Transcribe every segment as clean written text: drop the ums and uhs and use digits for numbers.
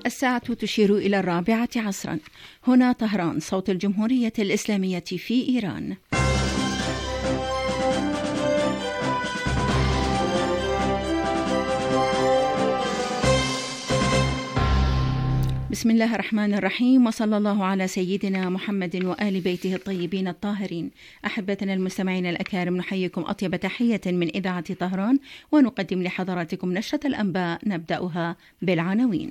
الساعة تشير إلى 4 عصرا. هنا طهران، صوت الجمهورية الإسلامية في إيران. بسم الله الرحمن الرحيم، وصلى الله على سيدنا محمد وآل بيته الطيبين الطاهرين. أحبتنا المستمعين الأكارم، نحييكم أطيب تحية من إذاعة طهران، ونقدم لحضراتكم نشرة الأنباء نبدأها بالعناوين.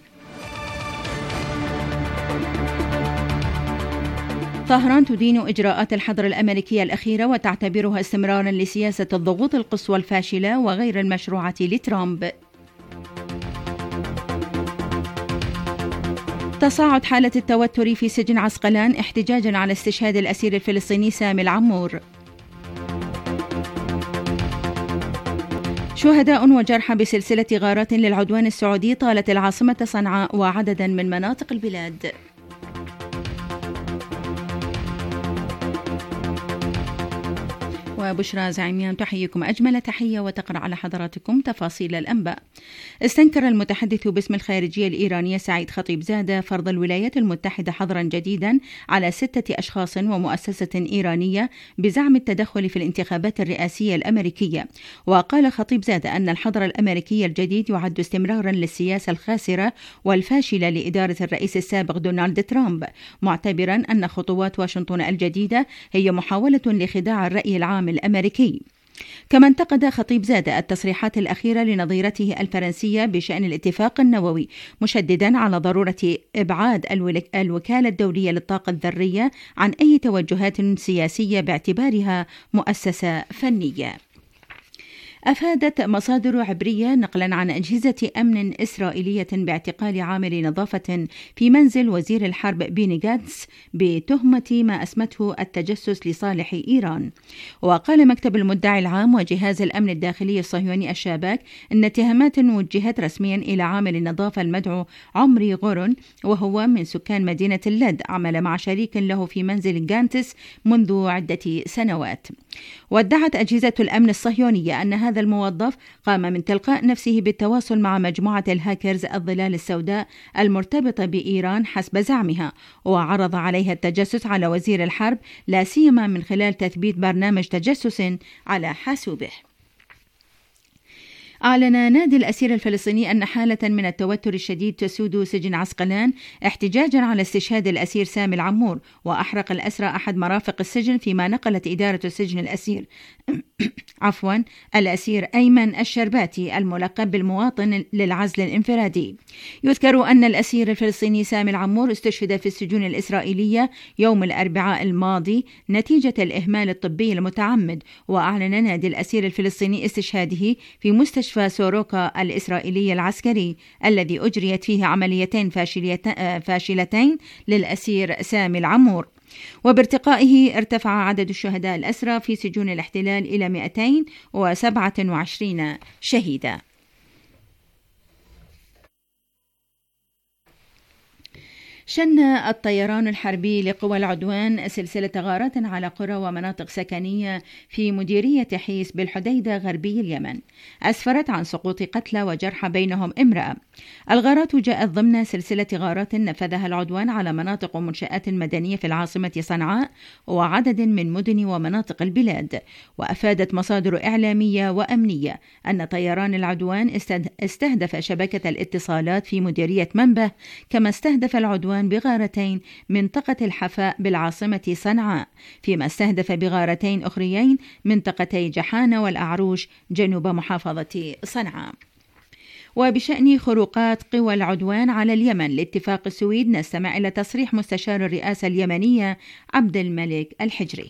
طهران تدين إجراءات الحظر الأمريكية الأخيرة وتعتبرها استمرارا لسياسة الضغوط القصوى الفاشلة وغير المشروعة لترامب. تصاعد حالة التوتر في سجن عسقلان احتجاجا على استشهاد الأسير الفلسطيني سامي العمور. شهداء وجرحى بسلسلة غارات للعدوان السعودي طالت العاصمة صنعاء وعددا من مناطق البلاد. وبشرى زعيميان تحييكم أجمل تحية وتقرأ على حضراتكم تفاصيل الأنباء. استنكر المتحدث باسم الخارجية الإيرانية سعيد خطيبزادة فرض الولايات المتحدة حظرا جديدا على 6 أشخاص ومؤسسة إيرانية بزعم التدخل في الانتخابات الرئاسية الأمريكية. وقال خطيبزادة أن الحظر الأمريكي الجديد يعد استمرارا للسياسة الخاسرة والفاشلة لإدارة الرئيس السابق دونالد ترامب، معتبرا أن خطوات واشنطن الجديدة هي محاولة لخداع الرأي العام الأمريكي. كما انتقد خطيبزادة التصريحات الأخيرة لنظيرته الفرنسية بشأن الاتفاق النووي، مشددا على ضرورة إبعاد الوكالة الدولية للطاقة الذرية عن أي توجهات سياسية باعتبارها مؤسسة فنية. أفادت مصادر عبرية نقلا عن أجهزة أمن إسرائيلية باعتقال عامل نظافة في منزل وزير الحرب بيني غانتس بتهمة ما أسمته التجسس لصالح إيران. وقال مكتب المدعي العام وجهاز الأمن الداخلي الصهيوني الشاباك أن اتهامات وجهت رسميا إلى عامل النظافة المدعو عمري غورن، وهو من سكان مدينة اللد، عمل مع شريك له في منزل غانتس منذ عدة سنوات. وادعت أجهزة الأمن الصهيونية أن هذا الموظف قام من تلقاء نفسه بالتواصل مع مجموعة الهاكرز الظلال السوداء المرتبطة بإيران حسب زعمها، وعرض عليها التجسس على وزير الحرب، لا سيما من خلال تثبيت برنامج تجسس على حاسوبه. أعلن نادي الأسير الفلسطيني أن حالة من التوتر الشديد تسود سجن عسقلان احتجاجا على استشهاد الأسير سامي العمور، وأحرق الأسرى أحد مرافق السجن، فيما نقلت إدارة السجن الأسير أيمن الشرباتي الملقب بالمواطن للعزل الانفرادي. يذكر أن الأسير الفلسطيني سامي العمور استشهد في السجون الإسرائيلية يوم الأربعاء الماضي نتيجة الإهمال الطبي المتعمد. وأعلن نادي الأسير الفلسطيني استشهاده في مستشفى سوروكا الإسرائيلي العسكري الذي أجريت فيه عمليتين فاشلتين للأسير سامي العمور. وبارتقائه ارتفع عدد الشهداء الأسرى في سجون الاحتلال إلى 227 شهيدا. شن الطيران الحربي لقوى العدوان سلسلة غارات على قرى ومناطق سكنية في مديرية حيس بالحديدة غربي اليمن، أسفرت عن سقوط قتلى وجرحى بينهم امرأة. الغارات جاءت ضمن سلسلة غارات نفذها العدوان على مناطق ومنشآت مدنية في العاصمة صنعاء وعدد من مدن ومناطق البلاد. وأفادت مصادر إعلامية وأمنية أن طيران العدوان استهدف شبكة الاتصالات في مديرية منبه، كما استهدف العدوان بغارتين منطقة الحفاء بالعاصمة صنعاء، فيما استهدف بغارتين أخريين منطقتي جحانة والأعروش جنوب محافظة صنعاء. وبشأن خروقات قوى العدوان على اليمن لاتفاق السويد، نستمع إلى تصريح مستشار الرئاسة اليمنية عبد الملك الحجري.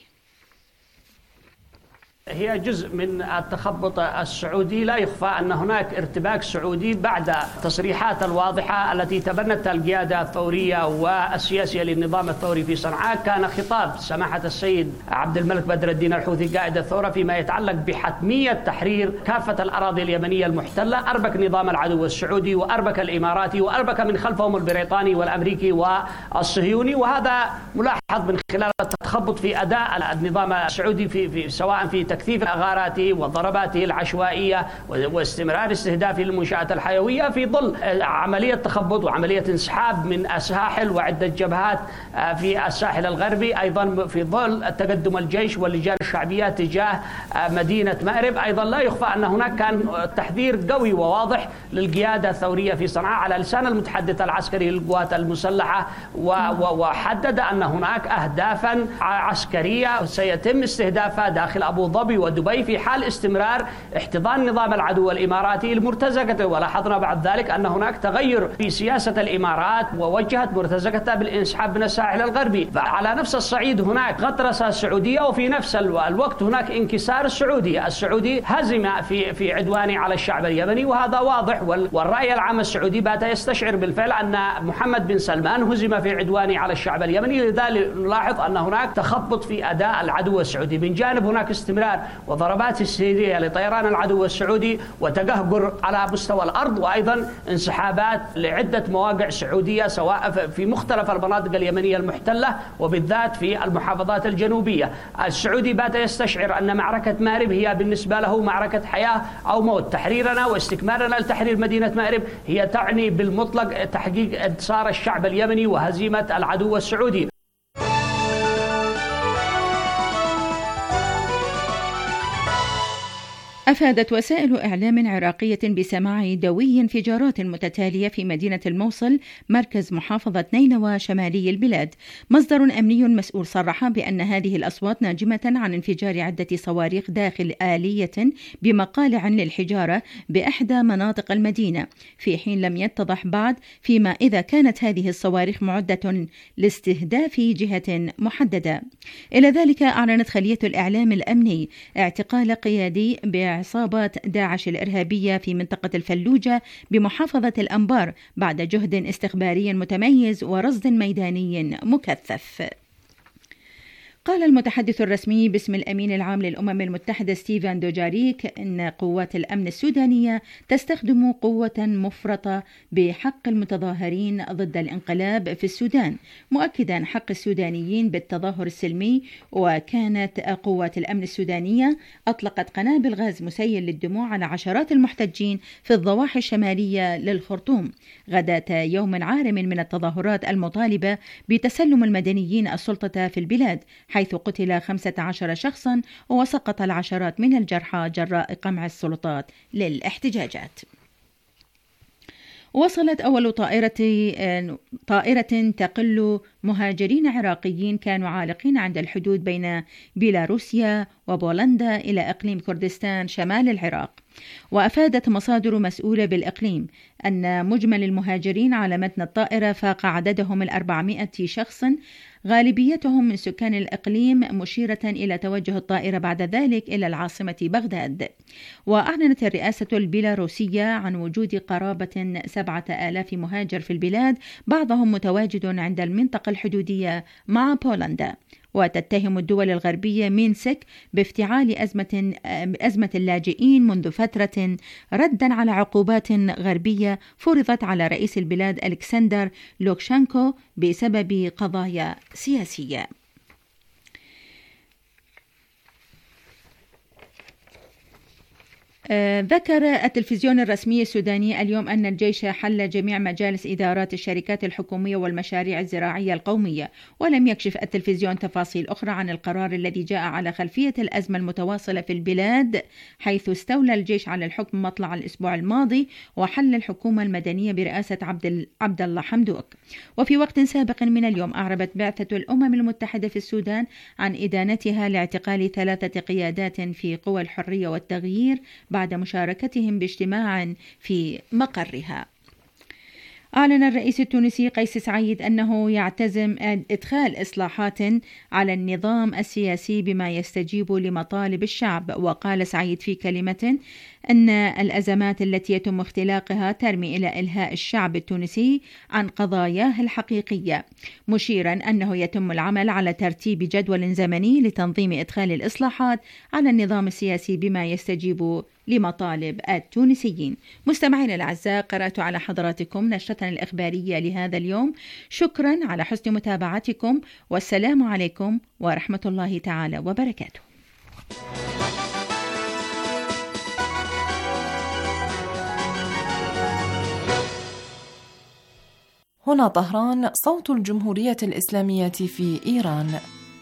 هي جزء من التخبط السعودي. لا يخفى أن هناك ارتباك سعودي بعد التصريحات الواضحة التي تبنتها القيادة الثورية والسياسية للنظام الثوري في صنعاء. كان خطاب سماحة السيد عبد الملك بدر الدين الحوثي قائد الثورة فيما يتعلق بحتمية تحرير كافة الأراضي اليمنية المحتلة. أربك نظام العدو السعودي وأربك الإماراتي وأربك من خلفهم البريطاني والأمريكي والصهيوني، وهذا ملاحظ من خلال التخبط في أداء النظام السعودي في سواء في تكثيف غاراته وضرباته العشوائية واستمرار استهدافه للمنشآت الحيوية في ظل عملية تخبط وعملية انسحاب من الساحل وعدة جبهات في الساحل الغربي، أيضا في ظل تقدم الجيش واللجان الشعبية تجاه مدينة مأرب. أيضا لا يخفى أن هناك كان تحذير قوي وواضح للقيادة الثورية في صنعاء على لسان المتحدث العسكري للقوات المسلحة، وحدد أن هناك أهدافا عسكرية سيتم استهدافها داخل أبو ظبي ودبي في حال استمرار احتضان نظام العدو الإماراتي لمرتزقته. ولاحظنا بعد ذلك أن هناك تغير في سياسة الإمارات ووجهت مرتزقتها بالانسحاب من الساحل الغربي. على نفس الصعيد هناك غطرسة سعودية، وفي نفس الوقت هناك انكسار السعودي هزم في عدوانه على الشعب اليمني، وهذا واضح. والرأي العام السعودي بات يستشعر بالفعل أن محمد بن سلمان هزم في عدوانه على الشعب اليمني. لذلك نلاحظ أن هناك تخبط في أداء العدو السعودي. من جانب هناك استمرار وضربات السيدية لطيران العدو السعودي وتقهقر على مستوى الأرض، وأيضا انسحابات لعدة مواقع سعودية سواء في مختلف المناطق اليمنية المحتلة وبالذات في المحافظات الجنوبية. السعودي بات يستشعر أن معركة مأرب هي بالنسبة له معركة حياة أو موت. تحريرنا واستكمالنا لتحرير مدينة مأرب هي تعني بالمطلق تحقيق انتصار الشعب اليمني وهزيمة العدو السعودي. أفادت وسائل إعلام عراقية بسماع دوي انفجارات متتالية في مدينة الموصل مركز محافظة نينوى شمالي البلاد. مصدر أمني مسؤول صرح بأن هذه الأصوات ناجمة عن انفجار عدة صواريخ داخل آلية بمقالع للحجارة بإحدى مناطق المدينة، في حين لم يتضح بعد فيما إذا كانت هذه الصواريخ معدة لاستهداف جهة محددة. إلى ذلك أعلنت خلية الإعلام الأمني اعتقال قيادي بعصابات داعش الإرهابية في منطقة الفلوجة بمحافظة الأنبار بعد جهد استخباري متميز ورصد ميداني مكثف. قال المتحدث الرسمي باسم الأمين العام للأمم المتحدة ستيفان دوجاريك إن قوات الأمن السودانية تستخدم قوة مفرطة بحق المتظاهرين ضد الانقلاب في السودان، مؤكدا حق السودانيين بالتظاهر السلمي. وكانت قوات الأمن السودانية أطلقت قنابل غاز مسيل للدموع على عشرات المحتجين في الضواحي الشمالية للخرطوم غداة يوم عارم من التظاهرات المطالبة بتسلم المدنيين السلطة في البلاد، حيث قتل 15 شخصا وسقط العشرات من الجرحى جراء قمع السلطات للاحتجاجات. وصلت أول طائرة تقل مهاجرين عراقيين كانوا عالقين عند الحدود بين بيلاروسيا وبولندا إلى إقليم كردستان شمال العراق. وأفادت مصادر مسؤولة بالإقليم أن مجمل المهاجرين على متن الطائرة فاق عددهم 400 شخص، غالبيتهم من سكان الإقليم، مشيرة إلى توجه الطائرة بعد ذلك إلى العاصمة بغداد. وأعلنت الرئاسة البيلاروسية عن وجود قرابة 7,000 مهاجر في البلاد، بعضهم متواجد عند المنطقة الحدودية مع بولندا. وتتهم الدول الغربية مينسك بافتعال أزمة اللاجئين منذ فترة، ردا على عقوبات غربية فرضت على رئيس البلاد ألكسندر لوكاشينكو بسبب قضايا سياسية. ذكر التلفزيون الرسمي السوداني اليوم أن الجيش حل جميع مجالس إدارات الشركات الحكومية والمشاريع الزراعية القومية، ولم يكشف التلفزيون تفاصيل أخرى عن القرار الذي جاء على خلفية الأزمة المتواصلة في البلاد، حيث استولى الجيش على الحكم مطلع الأسبوع الماضي وحل الحكومة المدنية برئاسة عبد الله حمدوك. وفي وقت سابق من اليوم أعربت بعثة الأمم المتحدة في السودان عن إدانتها لاعتقال 3 قيادات في قوى الحرية والتغيير بعد مشاركتهم باجتماع في مقرها. أعلن الرئيس التونسي قيس سعيد أنه يعتزم إدخال إصلاحات على النظام السياسي بما يستجيب لمطالب الشعب. وقال سعيد في كلمة أن الأزمات التي يتم اختلاقها ترمي إلى إلهاء الشعب التونسي عن قضاياه الحقيقية، مشيرا أنه يتم العمل على ترتيب جدول زمني لتنظيم إدخال الإصلاحات على النظام السياسي بما يستجيب لمطالب التونسيين. مستمعينا الأعزاء، قرأت على حضراتكم نشرتنا الإخبارية لهذا اليوم. شكرا على حسن متابعتكم، والسلام عليكم ورحمة الله تعالى وبركاته. هنا طهران، صوت الجمهورية الإسلامية في إيران.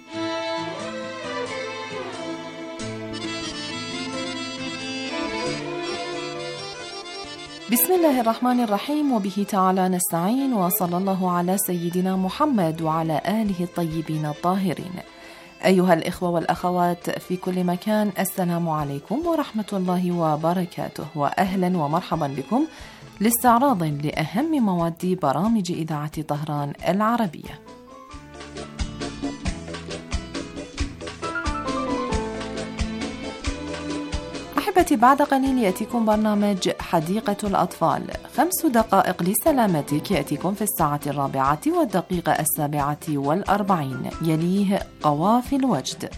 بسم الله الرحمن الرحيم، وبه تعالى نستعين، وصلى الله على سيدنا محمد وعلى آله الطيبين الطاهرين. أيها الإخوة والأخوات في كل مكان، السلام عليكم ورحمة الله وبركاته، وأهلا ومرحبا بكم لاستعراض لأهم مواد برامج إذاعة طهران العربية. أحبتي، بعد قليل يأتيكم برنامج حديقة الأطفال، 5 دقائق لسلامتك يأتيكم في 4:07. يليه قوافي الوجد.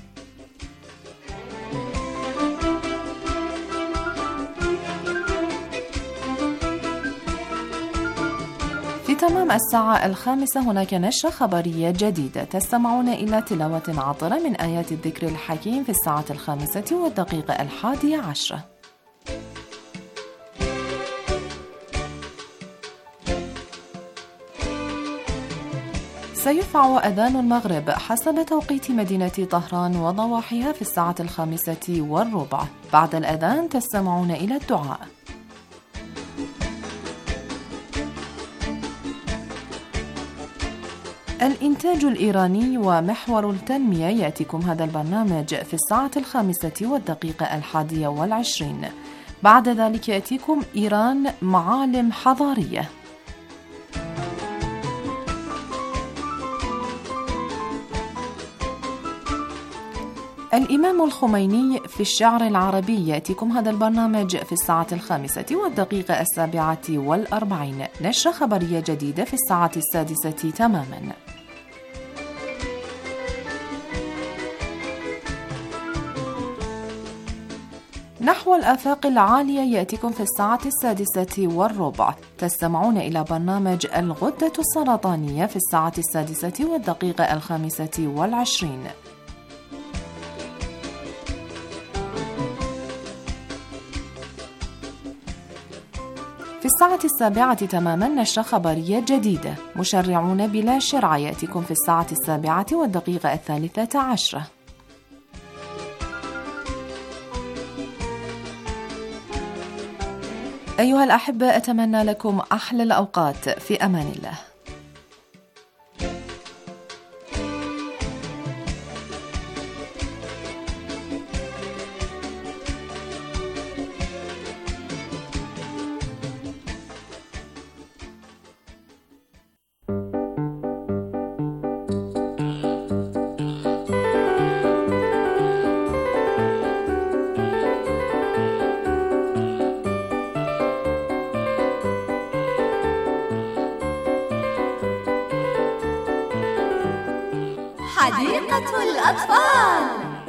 في تمام 5:00 هناك نشرة خبرية جديدة. تستمعون إلى تلاوة عطرة من آيات الذكر الحكيم في 5:11. سيرفع أذان المغرب حسب توقيت مدينة طهران وضواحيها في 5:05. بعد الأذان تستمعون إلى الدعاء. الإنتاج الإيراني ومحور التنمية، يأتيكم هذا البرنامج في 1:21. بعد ذلك يأتيكم إيران معالم حضارية. الإمام الخميني في الشعر العربي، يأتيكم هذا البرنامج في 5:07. نشرة خبرية جديدة في 6:00 تماما. نحو الآفاق العالية، يأتيكم في 6:06. تستمعون إلى برنامج الغدة السرطانية في 6:05. في 7:00 تماما نشرة خبرية جديدة. مشرعون بلا شرع، يأتيكم في 7:13. أيها الأحبة، أتمنى لكم أحلى الأوقات في أمان الله. حديقة الأطفال.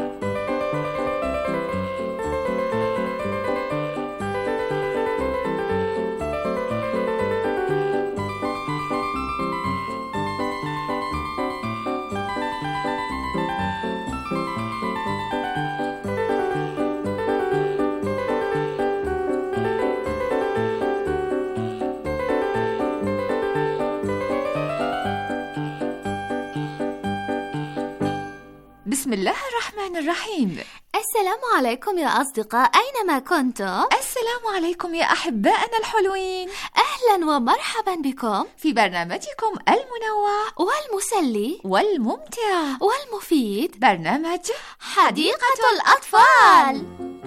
بسم الله الرحمن الرحيم. السلام عليكم يا أصدقاء، أينما كنتم. السلام عليكم يا أحبائنا الحلوين. أهلا ومرحبا بكم في برنامجكم المنوع والمسلي والممتع والمفيد، برنامج حديقة الأطفال.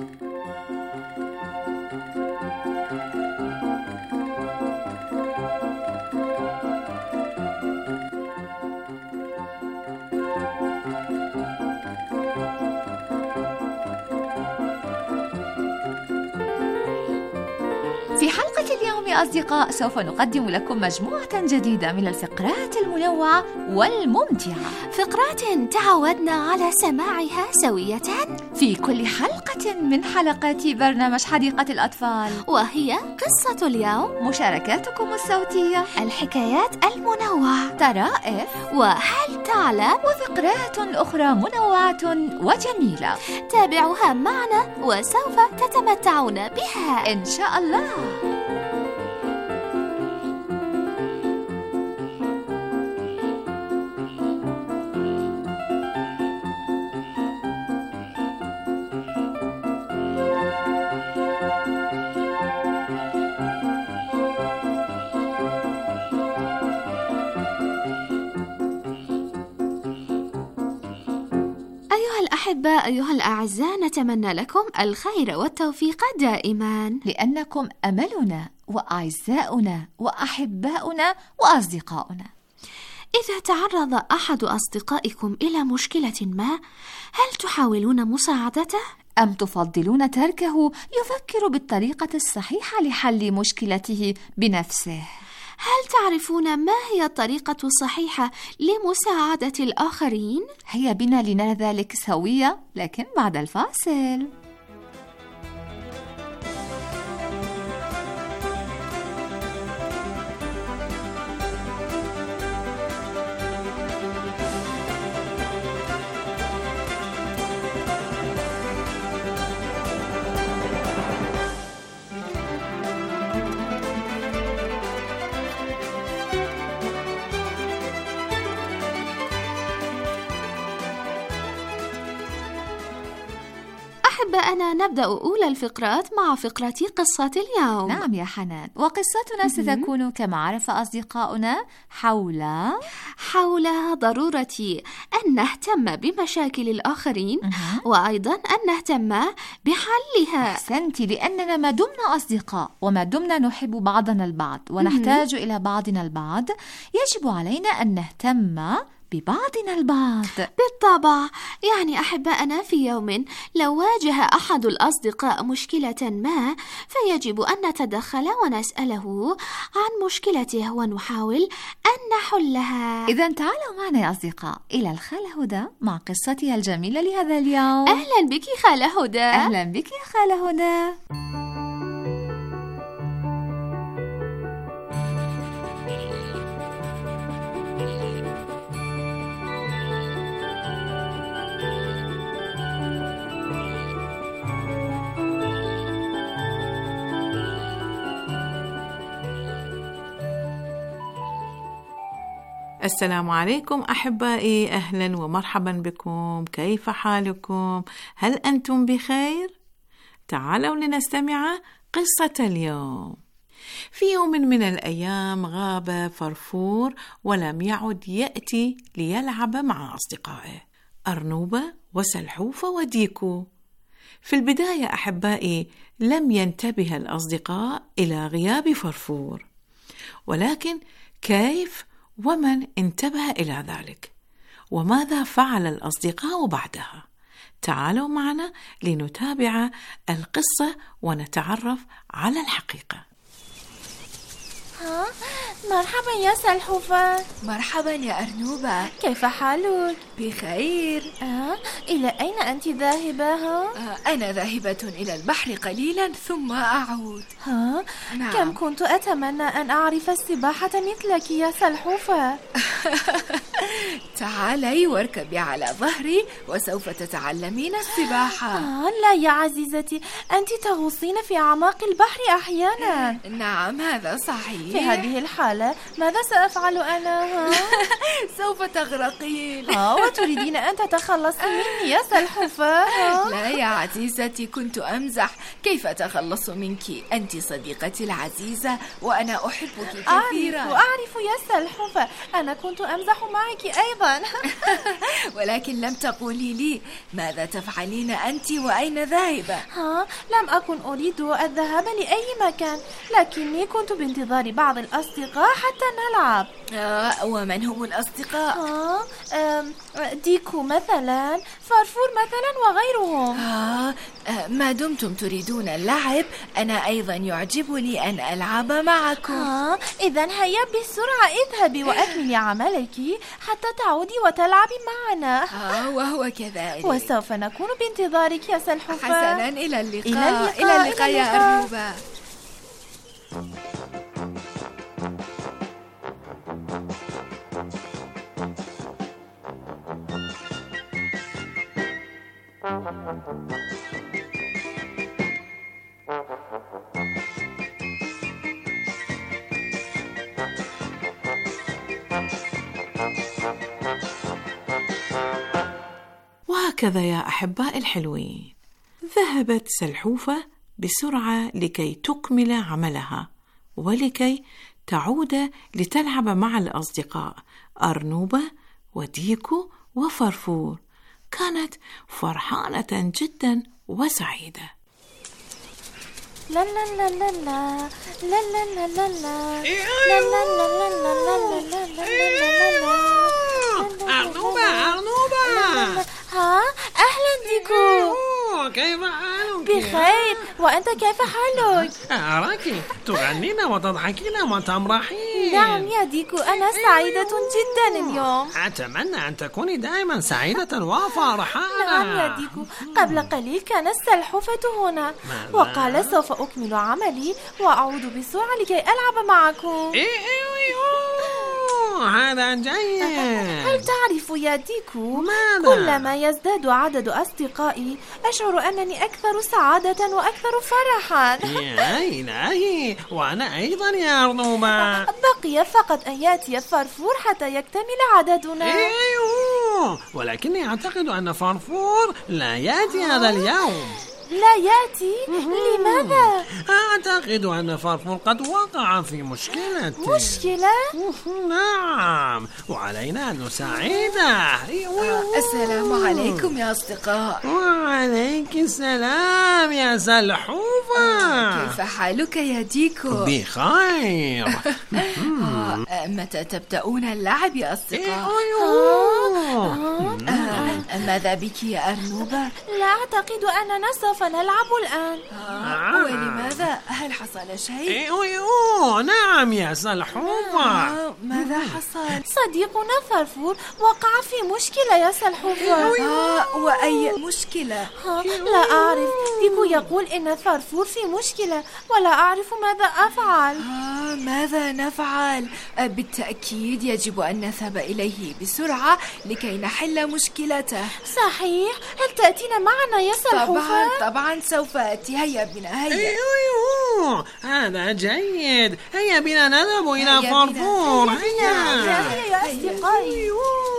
في حلقة اليوم يا أصدقاء، سوف نقدم لكم مجموعة جديدة من الفقرات المنوعة والممتعة، فقرات تعودنا على سماعها سوية في كل حلقة من حلقات برنامج حديقة الأطفال، وهي قصة اليوم، مشاركاتكم الصوتية، الحكايات المنوعة، طرائف، وهل تعلم، وفقرات أخرى منوعة وجميلة. تابعوها معنا وسوف تتمتعون بها إن شاء الله. أحباء أيها الأعزاء، نتمنى لكم الخير والتوفيق دائما، لأنكم أملنا وأعزاؤنا وأحباؤنا وأصدقاؤنا. إذا تعرض أحد أصدقائكم إلى مشكلة ما، هل تحاولون مساعدته؟ أم تفضلون تركه يفكر بالطريقة الصحيحة لحل مشكلته بنفسه؟ هل تعرفون ما هي الطريقة الصحيحة لمساعدة الآخرين؟ هيا بنا لنرى ذلك سويا، لكن بعد الفاصل. أحباءنا، نبدأ أولى الفقرات مع فقرة قصة اليوم. نعم يا حنان، وقصتنا ستكون كما عرف أصدقاؤنا حول ضرورة أن نهتم بمشاكل الآخرين، وأيضا أن نهتم بحلها. أحسنتي، لأننا ما دمنا أصدقاء وما دمنا نحب بعضنا البعض ونحتاج إلى بعضنا البعض، يجب علينا أن نهتم ببعضنا البعض. بالطبع، يعني أحباءنا، في يوم لو واجه أحد الأصدقاء مشكلة ما، فيجب أن نتدخل ونسأله عن مشكلته ونحاول أن نحلها. إذن تعالوا معنا يا أصدقاء إلى الخالة هدى مع قصتها الجميلة لهذا اليوم. أهلا بك خالة هدى. أهلا بك يا خالة هدى. السلام عليكم أحبائي، أهلا ومرحبا بكم. كيف حالكم؟ هل أنتم بخير؟ تعالوا لنستمع قصة اليوم. في يوم من الأيام غاب فرفور ولم يعد يأتي ليلعب مع أصدقائه أرنوبة وسلحوفة وديكو. في البداية أحبائي لم ينتبه الأصدقاء إلى غياب فرفور، ولكن كيف ومن انتبه إلى ذلك؟ وماذا فعل الأصدقاء بعدها؟ تعالوا معنا لنتابع القصة ونتعرف على الحقيقة. مرحبا يا سلحوفة. مرحبا يا أرنوبة، كيف حالك؟ بخير. إلى أين أنت ذاهبة؟ أنا ذاهبة إلى البحر قليلا ثم أعود. نعم. كم كنت أتمنى أن أعرف السباحة مثلك يا سلحوفة. تعالي واركبي على ظهري وسوف تتعلمين السباحة. لا يا عزيزتي، أنت تغوصين في أعماق البحر أحيانا. نعم هذا صحيح. في هذه الحالة ماذا سأفعل أنا؟ سوف تغرقين. وتريدين أن تتخلصي مني يا سلحوفة؟ لا يا عزيزتي، كنت أمزح. كيف أتخلص منك؟ أنت صديقتي العزيزة وأنا أحبك كثيرا. أعرف يا سلحوفة، أنا كنت أمزح معك أيضا. ولكن لم تقولي لي ماذا تفعلين أنت وأين ذاهبة؟ لم أكن أريد الذهاب لأي مكان، لكني كنت بانتظار بعض الأصدقاء حتى نلعب. ومن هم الأصدقاء؟ ديكو مثلا، فرفور مثلا، وغيرهم. ما دمتم تريدون اللعب، أنا أيضا يعجبني أن ألعب معكم. إذن هيا بسرعة اذهبي وأكملي عملك حتى تعودي وتلعبي معنا. وهو كذلك، وسوف نكون بانتظارك يا سلحوفة. حسنا، إلى اللقاء. إلى اللقاء يا أرنوبة. وهكذا يا أحباء الحلوين، ذهبت سلحوفة بسرعة لكي تكمل عملها ولكي تعود لتلعب مع الأصدقاء أرنوبة وديكو وفرفور. كانت فرحانة جدا وسعيدة. لا لا لا لا لا لا لا لا لا لا أرنوبة ها، أهلا ديكو. كيف حالك؟ بخير، وأنت كيف حالك؟ أراك تغنين وتضحكين وتمرحين. نعم يا ديكو، أنا سعيدة جدا اليوم. أتمنى أن تكوني دائما سعيدة وفرحانة. نعم يا ديكو، قبل قليل كان السلحفاة هنا وقال سوف أكمل عملي وأعود بسرعة لكي ألعب معكم. هذا جيد. هل تعرف يا ديكو، ماذا؟ كلما يزداد عدد أصدقائي أشعر أنني أكثر سعادة وأكثر فرحا. يا إلهي، وأنا أيضا يا أرنوبة. بقي فقط أن يأتي فرفور حتى يكتمل عددنا. ولكني أعتقد أن فرفور لا يأتي هذا اليوم. لا يأتي؟ لماذا؟ أعتقد أن فرفور قد وقع في مشكلة. مشكلة؟ نعم، وعلينا أن نساعده. السلام عليكم يا أصدقاء. وعليك السلام يا سلحوفة. كيف حالك يا ديكو؟ بخير. متى تبدأون اللعب يا أصدقاء؟ ماذا بك يا أرنوبة؟ لا أعتقد أننا سوف نلعب الآن. ولماذا؟ هل حصل شيء؟ نعم يا سلحوفة. ماذا حصل؟ صديقنا فرفور وقع في مشكلة يا سلحوفة. وأي مشكلة؟ لا أعرف، ديكو يقول إن فرفور في مشكلة ولا أعرف ماذا أفعل. ماذا نفعل؟ بالتأكيد يجب أن نذهب إليه بسرعة لكي نحل مشكلته. صحيح، هل تأتينا معنا يا سلحوفة؟ طبعا سوف أتي. هيا بنا، هيا. هذا جيد. هيا بنا نذهب إلى فرفور. هيا يا أصدقائي.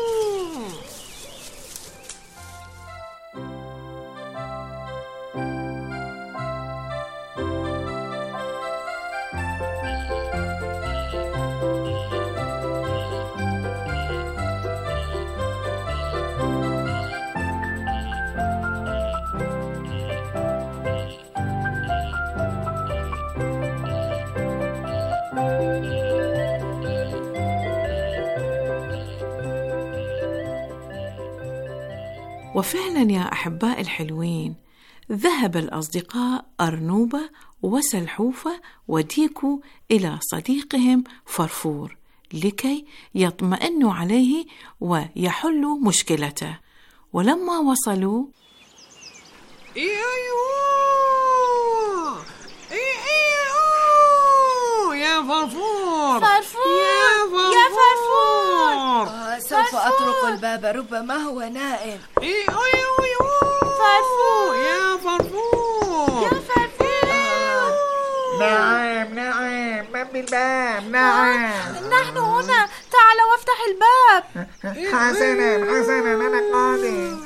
وفعلا يا أحباء الحلوين، ذهب الأصدقاء أرنوبة وسلحوفة وديكو إلى صديقهم فرفور لكي يطمئنوا عليه ويحلوا مشكلته. ولما وصلوا يا فرفور. يا فرفور. سوف أطرق الباب، ربما هو نائم. فرفور. يا فرفور. نعم من بالباب. نعم، نحن هنا، تعال وافتح الباب. حسنا أنا قادم.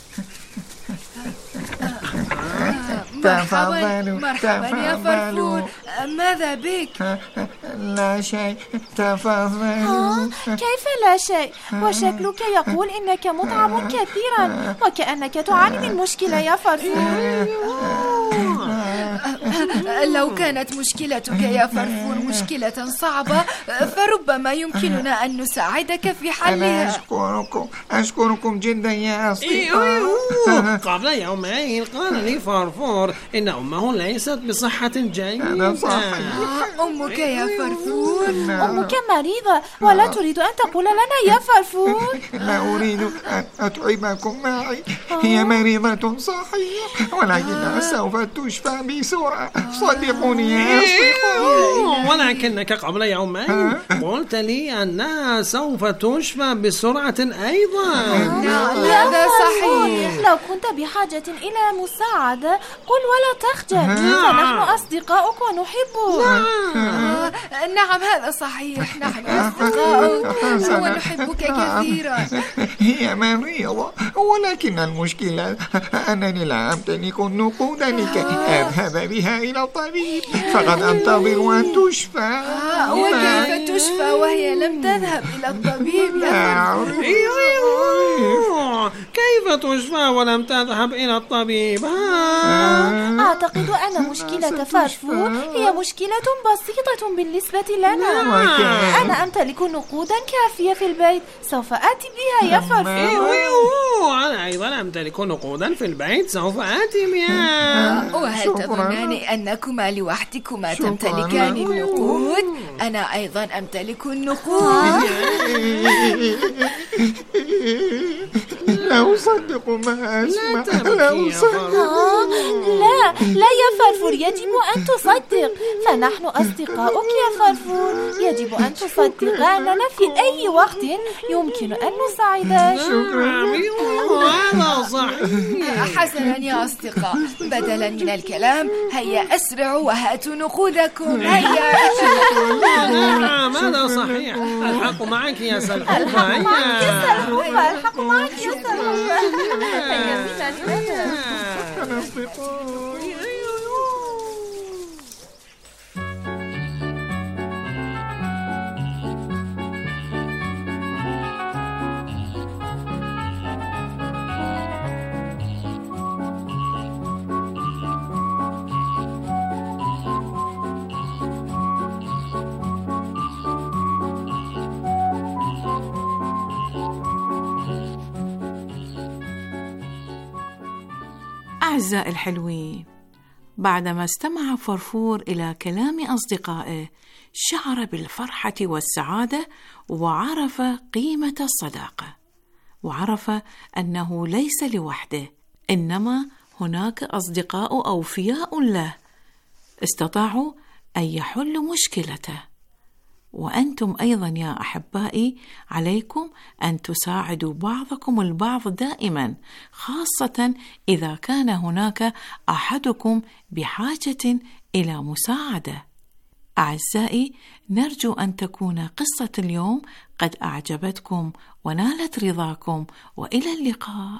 مرحبا يا فرفور. ماذا بك؟ لا شيء، تفضلوا. كيف لا شيء؟ وشكلك يقول إنك متعب كثيرا وكأنك تعاني من مشكلة يا فرفور. لو كانت مشكلتك يا فرفور مشكلة صعبة فربما يمكننا أن نساعدك في حلها. أنا أشكركم جدا يا أصدقاء. قبل يومين قال لي فرفور إن أمه ليست بصحة جيدة. أمك يا فرفور؟ أمك مريضة ولا تريد أن تقول لنا يا فرفور. لا أريد أن أتعبكم معي، هي مريضة صحيح ولكنها سوف تشفى بسرعة، صدقوني يا أصدقاء. ولكنك قبل يومين قلت لي أنها سوف تشفى بسرعة أيضا. هذا صحيح. لو كنت بحاجة إلى مساعدة قل ولا تخجل، فنحن أصدقاؤك ونحبك. نعم هذا صحيح، نحن أصدقاؤك ونحبك كثيرا. هي مريضة ولكن المشكلة أنني لا أمتلك النقود لكي أذهب بها إلى الطبيب، فقد أنتظر أن تشفى. وكيف تشفى وهي لم تذهب إلى الطبيب يا فرفور؟ كيف تشفى ولم تذهب إلى الطبيب؟ أعتقد أن مشكلة فرفور هي مشكلة بسيطة بالنسبة لنا. أنا أمتلك نقودا كافية في البيت، سوف آتي بها يا فرفور. أنا أيضا أمتلك نقودا في البيت، سوف آتي بها. وهل تظنان أنكما لوحدكما تمتلكان النقود؟ أنا أيضا أمتلك النقود. لا أصدق ما أسمع. لا أصدق. لا يا فرفور، يجب أن تصدق، فنحن أصدقاؤك يا فرفور. يجب أن تصدق أننا في أي وقت يمكن أن نساعدك. هذا صحيح. حسنا يا أصدقاء، بدلا من الكلام هيا أسرعوا وهاتوا نقودكم. هيا. نعم هذا صحيح. الحق معك يا سلحفاة. الحق معك يا سلحفاة. الحق معك يا سلحفاة. هيا بنا نذهب. أعزائي الحلوين، بعدما استمع فرفور إلى كلام أصدقائه شعر بالفرحة والسعادة، وعرف قيمة الصداقة، وعرف أنه ليس لوحده، إنما هناك أصدقاء أوفياء له استطاعوا أن يحلوا مشكلته. وأنتم أيضا يا أحبائي عليكم أن تساعدوا بعضكم البعض دائما، خاصة إذا كان هناك أحدكم بحاجة إلى مساعدة. أعزائي، نرجو أن تكون قصة اليوم قد أعجبتكم ونالت رضاكم، وإلى اللقاء.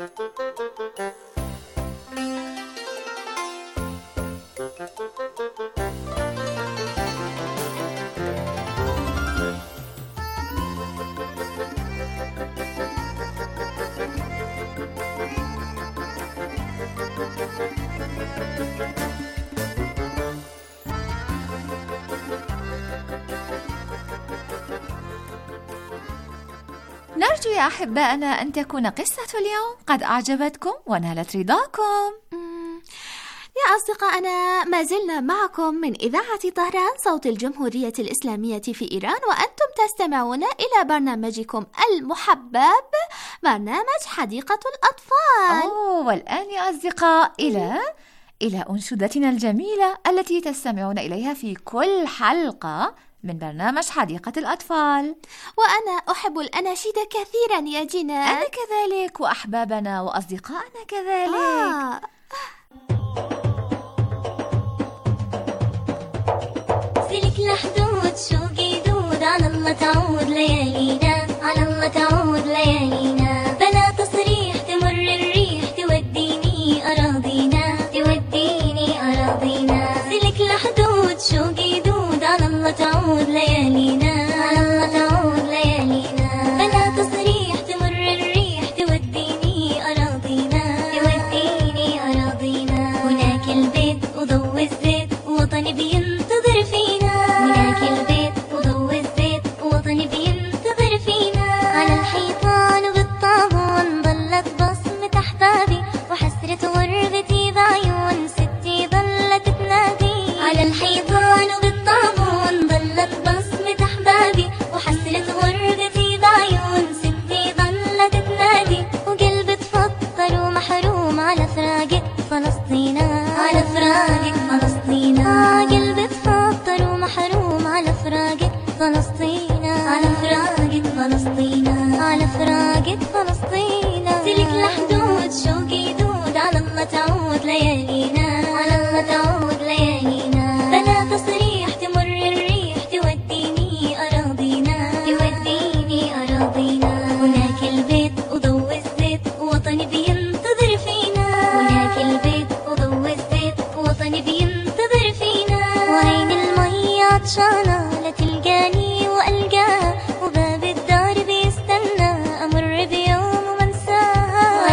نرجو يا أحبائنا أن تكون قصة اليوم قد أعجبتكم ونالت رضاكم. يا أصدقائنا، ما زلنا معكم من إذاعة طهران صوت الجمهورية الإسلامية في إيران، وأنتم تستمعون إلى برنامجكم المحبب، برنامج حديقة الأطفال. والآن يا أصدقاء إلى أنشودتنا الجميلة التي تستمعون إليها في كل حلقة من برنامج حديقة الأطفال. وأنا أحب الأناشيد كثيرا يا جنان. أنا كذلك، وأحبابنا وأصدقائنا كذلك. سلك لحدود شوقي دود، على الله تعود ليالينا، على الله تعود ليالينا. بلا تصريح تمر الريح، توديني أراضينا، توديني أراضينا. سلك لحدود شوقي دود، على الله تعود ليالينا، على الله تعود ليالينا. بلا تصريح تمر الريح، توديني أراضينا، توديني أراضينا. هناك البيت وضوء الزيت، وطني بينتظر فينا. هناك البيت وضوء الزيت، وطني بينتظر فينا. على الحيطان وبالطابون ظلت بصمة أحبابي، وحسرة غربتي بعيون ستي ظلت تنادي. على الحيطان وبالطابون ظلت بصمة أحبابي، وحسرة غربتي بعيون ستي ظلت تنادي. وقلبي تفطر ومحروم على فراقك فلسطينا، على فراقك فلسطينا. قلبي تفطر ومحروم على فراقك فلسطينا، على فراقك فلسطينا، على فراقك فلسطينا. سلك لحدود شوقي دود، على الله تعود ليالينا، على الله تعود ليالينا. بلا تصريح تمر الريح، توديني أراضينا، توديني أراضينا. هناك البيت وضوء الزيت، وطني بينتظر فينا. هناك البيت وضوء الزيت، وطني بينتظر فينا. وعين المية عطشانة لا تلقاني وألقاها، وباب الدار بيستنى أمر بيوم ومنساها.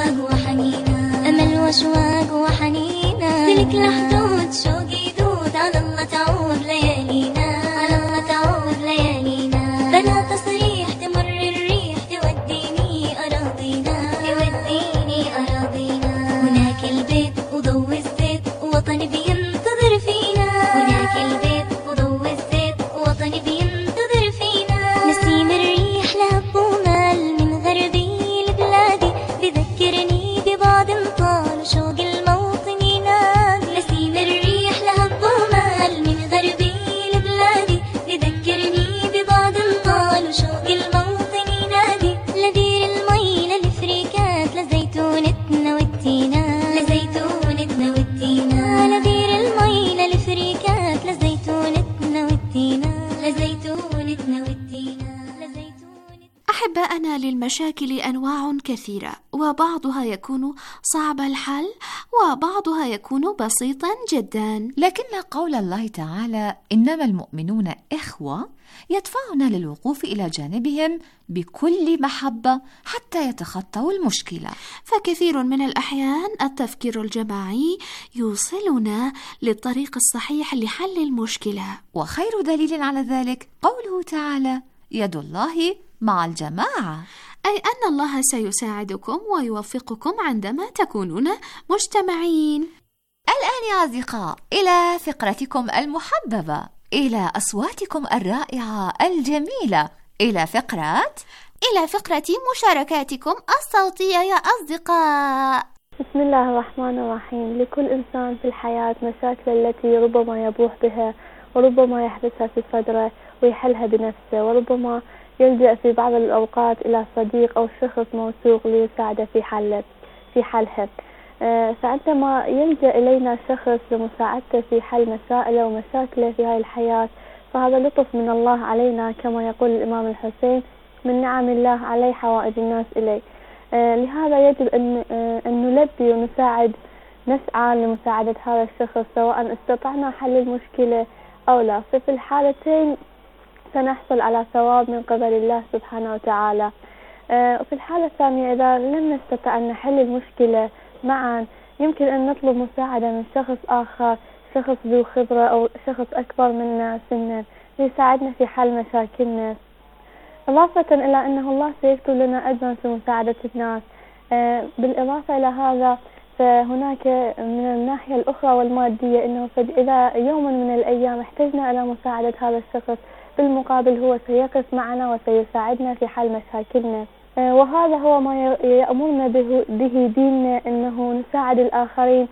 وأشواق وحنينا، أمل وأشواق وحنينا، سلك لحدود شوقي يدود، على الله تعود ليالينا، على الله تعود ليالينا، بلا تصريح تمر الريح توديني أراضينا، توديني أراضينا، هناك البيت وضوء الزيت وطني بينتظر فينا، هناك البيت وضوء الزيت وطني بينتظر فينا، نسيم الريح لهب ومال من غربي لبلادي، بذكرني ببعض طال وشوق الموطن ينادي، نسيم الريح لهب ومال من غربي لبلادي، بذكرني ببعض طال وشوق الموطن ينادي، لدير المي للفريكات لزيتونتنا والتينا، لزيتونتنا والتينا، لدير المي للفريكات لزيتونتنا والتينا، لزيتونتنا والتينا، لزيتونتنا. أحباءنا، للمشاكل أنواع كثيرة، وبعضها يكون صعب الحل وبعضها يكون بسيطا جدا، لكن قول الله تعالى إنما المؤمنون إخوة يدفعنا للوقوف إلى جانبهم بكل محبة حتى يتخطوا المشكلة. فكثير من الأحيان التفكير الجماعي يوصلنا للطريق الصحيح لحل المشكلة، وخير دليل على ذلك قوله تعالى يد الله مع الجماعة، أي أن الله سيساعدكم ويوفقكم عندما تكونون مجتمعين. الآن يا أصدقاء إلى فقرتكم المحببة، إلى أصواتكم الرائعة الجميلة، إلى فقرة مشاركاتكم الصوتية يا أصدقاء. بسم الله الرحمن الرحيم. لكل إنسان في الحياة مشاكل التي ربما يبوح بها وربما يحبسها في صدره ويحلها بنفسه، وربما يلجأ في بعض الأوقات إلى صديق أو شخص موثوق ليساعده في حلها. فعندما يلجأ إلينا شخص لمساعدته في حل مسائله ومشاكله في هذه الحياة، فهذا لطف من الله علينا، كما يقول الإمام الحسين: من نعم الله علي حوائج الناس إلي. لهذا يجب أن نلبي ونساعد، نسعى لمساعدة هذا الشخص سواء استطعنا حل المشكلة أو لا، ففي الحالتين سنحصل على ثواب من قبل الله سبحانه وتعالى. وفي الحالة الثانية إذا لم نستطع أن نحل المشكلة معا، يمكن أن نطلب مساعدة من شخص آخر، شخص ذو خبرة أو شخص أكبر منا سنا ليساعدنا في حل مشاكلنا، إضافة إلى أنه الله سيكتب لنا أجرا في مساعدة الناس. بالإضافة إلى هذا فهناك من الناحية الأخرى والمادية، أنه إذا يوما من الأيام احتجنا إلى مساعدة هذا الشخص، بالمقابل هو سيقف معنا وسيساعدنا في حل مشاكلنا. وهذا هو ما يأمرنا به ديننا، أنه نساعد الآخرين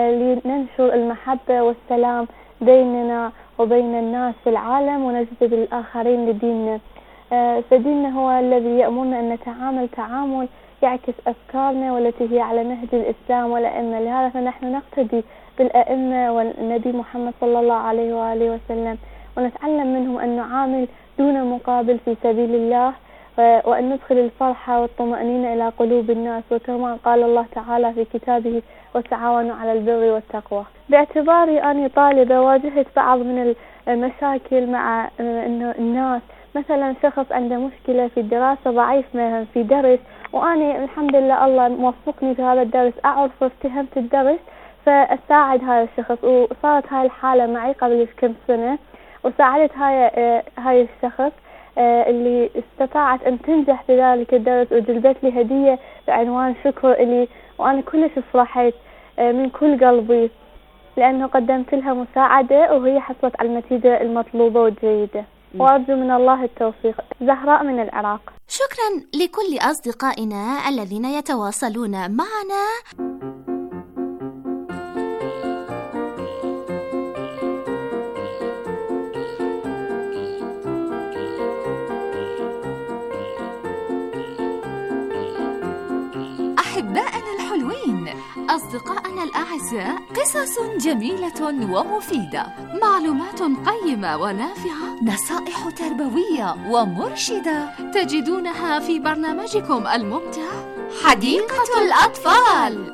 لننشر المحبة والسلام بيننا وبين الناس في العالم ونجذب الآخرين لديننا. فديننا هو الذي يأمرنا أن نتعامل تعامل يعكس أفكارنا والتي هي على نهج الإسلام والأئمة. لهذا فنحن نقتدي بالأئمة والنبي محمد صلى الله عليه وآله وسلم، ونتعلم منهم أن نعامل دون مقابل في سبيل الله، وأن ندخل الفرحة والطمأنينة إلى قلوب الناس، وكما قال الله تعالى في كتابه: وتعاونوا على البر والتقوى. باعتباري أني طالبة واجهت بعض من المشاكل مع الناس، مثلا شخص عنده مشكلة في الدراسة، ضعيف مثلا في درس، وأنا الحمد لله الله موفقني في هذا الدرس، أعرف وافتهمت الدرس فأساعد هذا الشخص. وصارت هاي الحالة معي قبل كم سنة، وساعدت هاي الشخص اللي استطاعت أن تنجح في ذلك الدرس، وجلبت لي هدية بعنوان شكر إلي، وأنا كلش فرحت من كل قلبي لأنه قدمت لها مساعدة وهي حصلت على النتيجة المطلوبة والجيدة، وأرجو من الله التوفيق. زهراء من العراق. شكرا لكل أصدقائنا الذين يتواصلون معنا. أحبائنا الحلوين، أصدقائنا الأعزاء، قصص جميلة ومفيدة، معلومات قيمة ونافعة، نصائح تربوية ومرشدة تجدونها في برنامجكم الممتع حديقة الأطفال.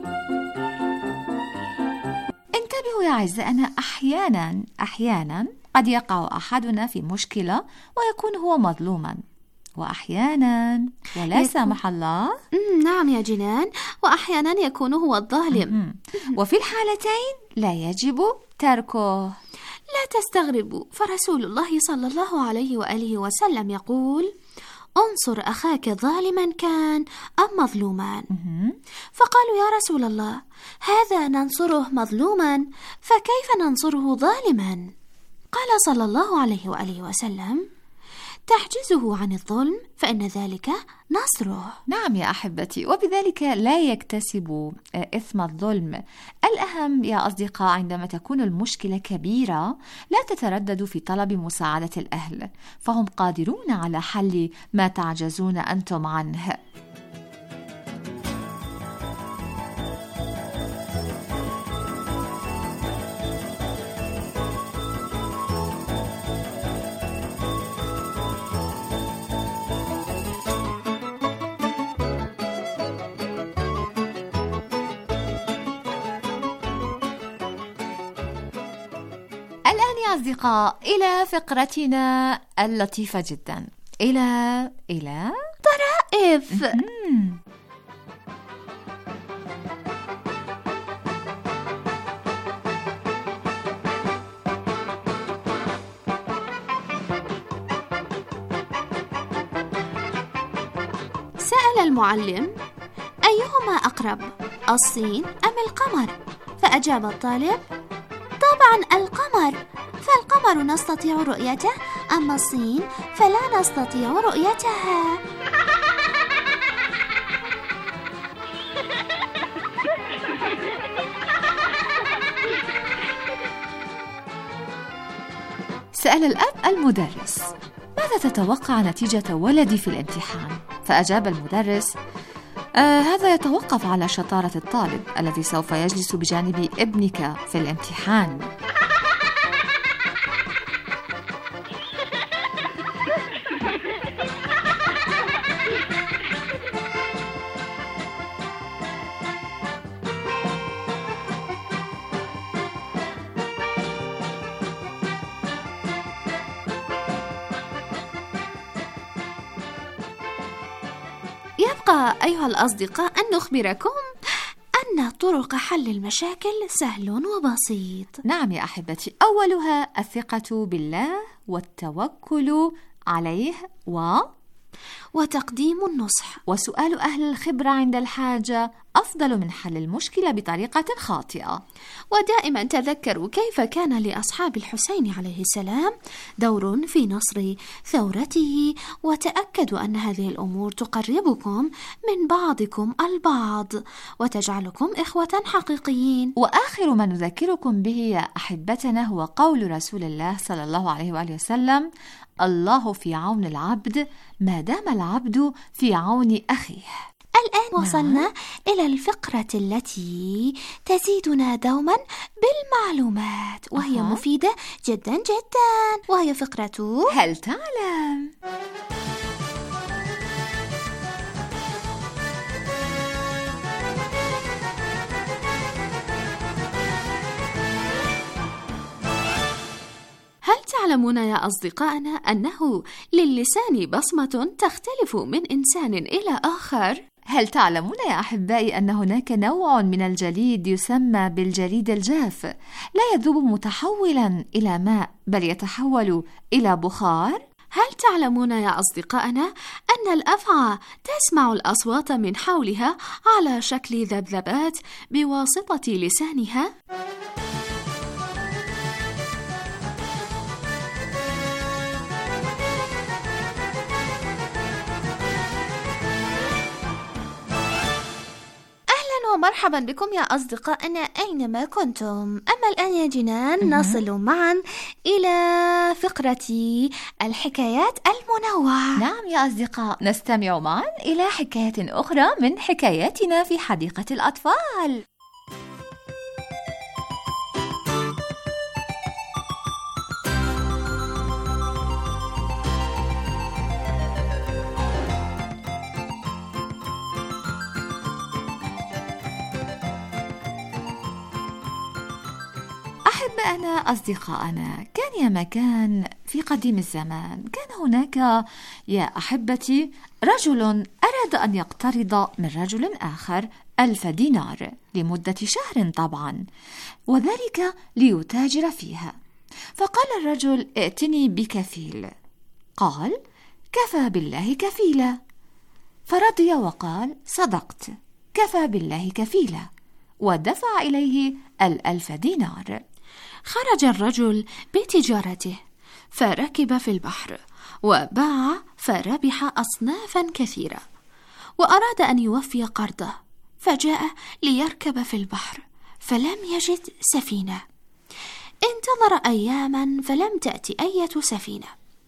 انتبهوا يا أعزائنا، أحيانا قد يقع أحدنا في مشكلة ويكون هو مظلوما، وأحيانا ولا سامح الله نعم يا جنان، وأحيانا يكون هو الظالم. وفي الحالتين لا يجب تركه. لا تستغربوا، فرسول الله صلى الله عليه وآله وسلم يقول: انصر أخاك ظالما كان أم مظلوما. فقالوا: يا رسول الله، هذا ننصره مظلوما، فكيف ننصره ظالما؟ قال صلى الله عليه وآله وسلم: تحجزه عن الظلم، فإن ذلك نصره. نعم يا أحبتي، وبذلك لا يكتسب إثم الظلم. الأهم يا أصدقاء عندما تكون المشكلة كبيرة لا تترددوا في طلب مساعدة الأهل، فهم قادرون على حل ما تعجزون أنتم عنه. الآن يا أصدقاء إلى فقرتنا اللطيفة جدا، إلى طرائف. سأل المعلم: أيهما أقرب، الصين أم القمر؟ فأجاب الطالب: طبعا القمر، فالقمر نستطيع رؤيته، أما الصين فلا نستطيع رؤيتها. سأل الأب المدرس: ماذا تتوقع نتيجة ولدي في الامتحان؟ فأجاب المدرس: هذا يتوقف على شطارة الطالب الذي سوف يجلس بجانب ابنك في الامتحان. يبقى أيها الأصدقاء أن نخبركم أن طرق حل المشاكل سهل وبسيط. نعم يا أحبتي، أولها الثقة بالله والتوكل عليه وتقديم النصح، وسؤال أهل الخبرة عند الحاجة أفضل من حل المشكلة بطريقة خاطئة. ودائما تذكروا كيف كان لأصحاب الحسين عليه السلام دور في نصر ثورته، وتأكدوا أن هذه الأمور تقربكم من بعضكم البعض وتجعلكم إخوة حقيقيين. وآخر ما نذكركم به يا أحبتنا هو قول رسول الله صلى الله عليه وآله وسلم: الله في عون العبد ما دام العبد في عون أخيه. الآن وصلنا إلى الفقرة التي تزيدنا دوما بالمعلومات، وهي مفيدة جدا جدا، وهي فقرة هل تعلم؟ هل تعلمون يا أصدقائنا أنه للسان بصمة تختلف من إنسان إلى آخر؟ هل تعلمون يا أحبائي أن هناك نوع من الجليد يسمى بالجليد الجاف لا يذوب متحولا إلى ماء، بل يتحول إلى بخار؟ هل تعلمون يا أصدقائنا أن الأفعى تسمع الأصوات من حولها على شكل ذبذبات بواسطة لسانها؟ ومرحبا بكم يا أصدقائنا أينما كنتم. أما الآن يا جنان نصل معا إلى فقرة الحكايات المنوعة. نعم يا أصدقاء، نستمع معا إلى حكاية أخرى من حكاياتنا في حديقة الأطفال. أنا أصدقائنا، كان يا مكان في قديم الزمان كان هناك يا أحبتي رجل أراد أن يقترض من رجل آخر 1000 دينار لمدة شهر طبعا، وذلك ليتاجر فيها. فقال الرجل: ائتني بكفيل. قال: كفى بالله كفيلا. فرضي وقال: صدقت، كفى بالله كفيلا، ودفع إليه 1000 دينار. خرج الرجل بتجارته فركب في البحر وباع فربح أصنافا كثيرة، وأراد أن يوفي قرضه، فجاء ليركب في البحر فلم يجد سفينة. انتظر أياما فلم تأتي أية سفينة،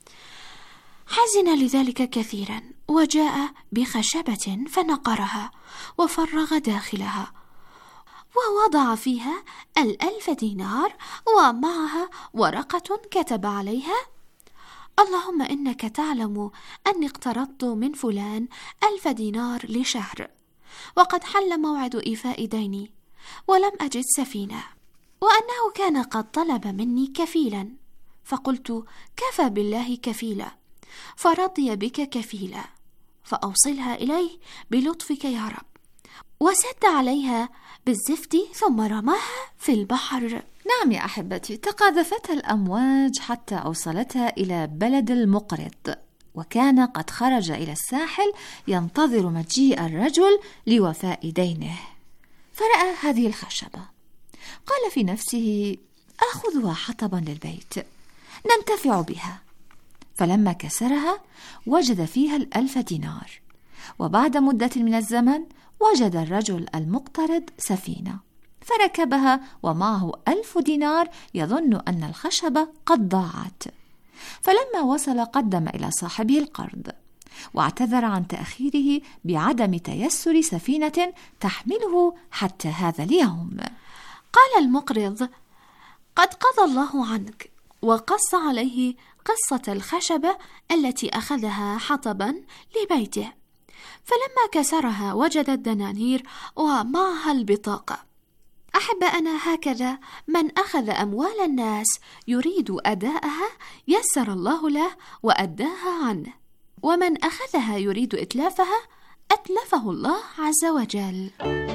حزن لذلك كثيرا، وجاء بخشبة فنقرها وفرغ داخلها ووضع فيها 1000 دينار، ومعها ورقة كتب عليها: اللهم إنك تعلم أني اقترضت من فلان 1000 دينار لشهر، وقد حل موعد إيفاء ديني ولم أجد سفينة، وأنه كان قد طلب مني كفيلا، فقلت: كفى بالله كفيلا، فرضي بك كفيلا، فأوصلها إليه بلطفك يا رب. وسد عليها بالزفت ثم رماها في البحر. نعم يا أحبتي، تقاذفتها الأمواج حتى أوصلتها إلى بلد المقرض، وكان قد خرج إلى الساحل ينتظر مجيء الرجل لوفاء دينه، فرأى هذه الخشبة. قال في نفسه: آخذها حطبا للبيت ننتفع بها. فلما كسرها وجد فيها 1000 دينار، وبعد مدة من الزمن وجد الرجل المقترض سفينة فركبها ومعه 1000 دينار، يظن أن الخشبة قد ضاعت. فلما وصل قدم إلى صاحبه القرض واعتذر عن تأخيره بعدم تيسر سفينة تحمله حتى هذا اليوم. قال المقرض: قد قضى الله عنك، وقص عليه قصة الخشبة التي أخذها حطبا لبيته، فلما كسرها وجد الدنانير ومعها البطاقة. أحبائنا، هكذا من أخذ أموال الناس يريد أداءها يسر الله له وأداها عنه، ومن أخذها يريد إتلافها أتلفه الله عز وجل.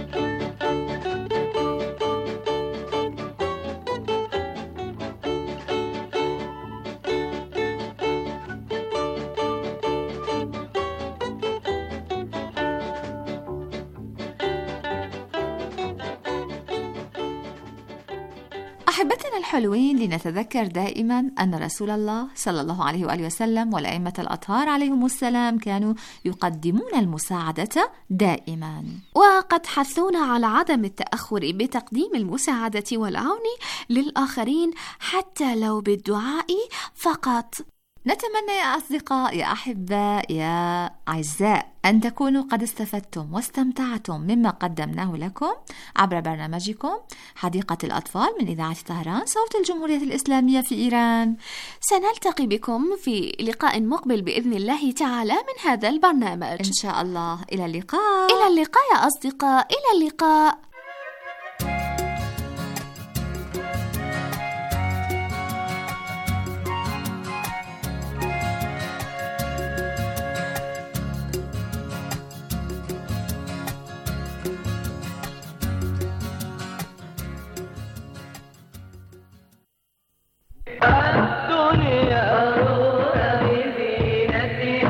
أحبتنا الحلوين، لنتذكر دائما أن رسول الله صلى الله عليه وآله وسلم والأئمة الأطهار عليهم السلام كانوا يقدمون المساعدة دائما، وقد حثونا على عدم التأخر بتقديم المساعدة والعون للآخرين حتى لو بالدعاء فقط. نتمنى يا أصدقاء، يا أحباء، يا أعزاء، أن تكونوا قد استفدتم واستمتعتم مما قدمناه لكم عبر برنامجكم حديقة الأطفال من إذاعة طهران صوت الجمهورية الإسلامية في إيران. سنلتقي بكم في لقاء مقبل بإذن الله تعالى من هذا البرنامج إن شاء الله. إلى اللقاء. إلى اللقاء يا أصدقاء، إلى اللقاء.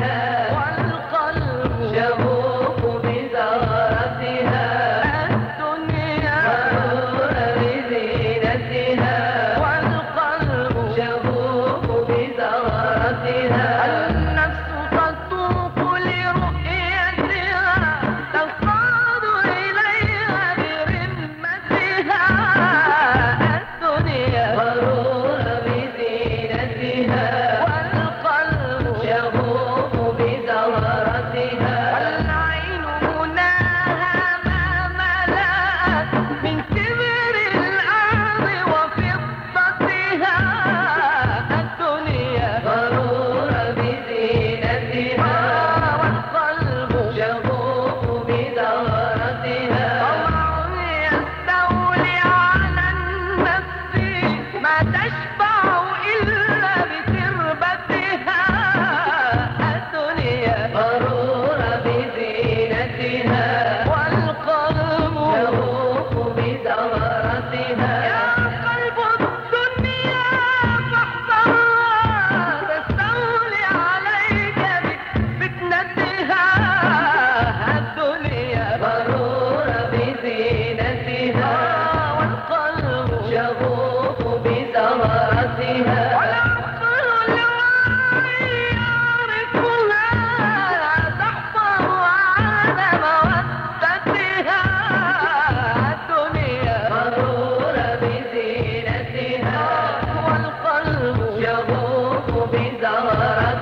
والقلب شغوف بزهرتها.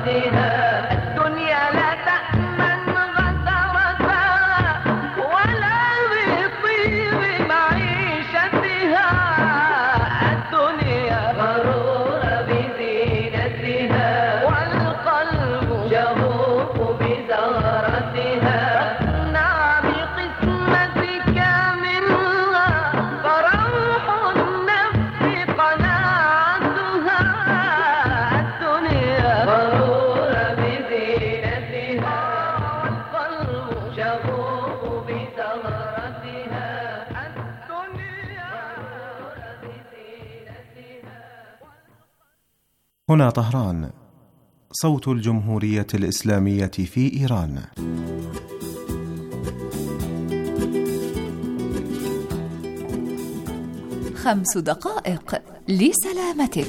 هنا طهران، صوت الجمهورية الإسلامية في إيران. خمس دقائق لسلامتك.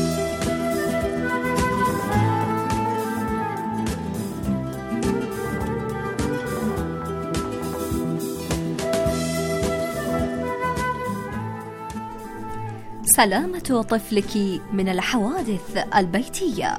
سلامة طفلك من الحوادث البيتية.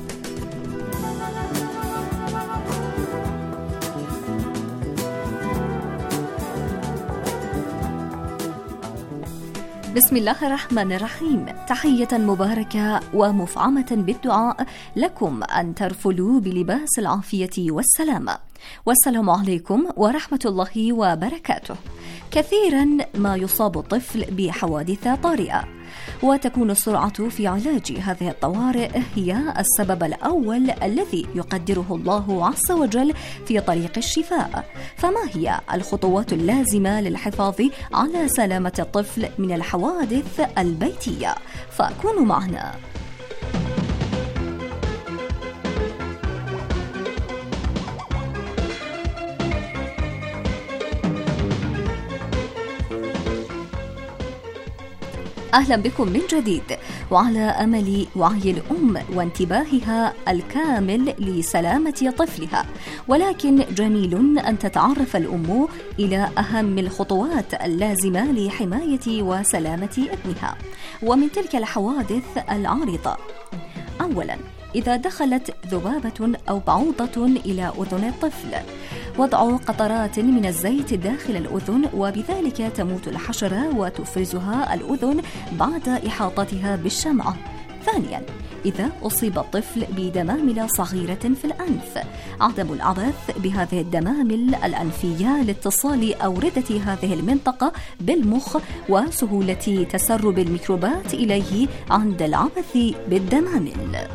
بسم الله الرحمن الرحيم. تحية مباركة ومفعمة بالدعاء لكم أن ترفلوا بلباس العافية والسلامة. والسلام عليكم ورحمة الله وبركاته. كثيرا ما يصاب الطفل بحوادث طارئة، وتكون السرعة في علاج هذه الطوارئ هي السبب الأول الذي يقدره الله عز وجل في طريق الشفاء. فما هي الخطوات اللازمة للحفاظ على سلامة الطفل من الحوادث البيتية؟ فكونوا معنا. أهلا بكم من جديد، وعلى أمل وعي الأم وانتباهها الكامل لسلامة طفلها، ولكن جميل أن تتعرف الأم إلى أهم الخطوات اللازمة لحماية وسلامة ابنها. ومن تلك الحوادث العارضة: أولا، إذا دخلت ذبابة أو بعوضة إلى أذن الطفل، وضع قطرات من الزيت داخل الأذن، وبذلك تموت الحشرة وتفرزها الأذن بعد إحاطتها بالشمعة. ثانيا، إذا أصيب الطفل بدمامل صغيرة في الأنف، عدم العبث بهذه الدمامل الأنفية لاتصال أوردة هذه المنطقة بالمخ وسهولة تسرب الميكروبات إليه عند العبث بالدمامل.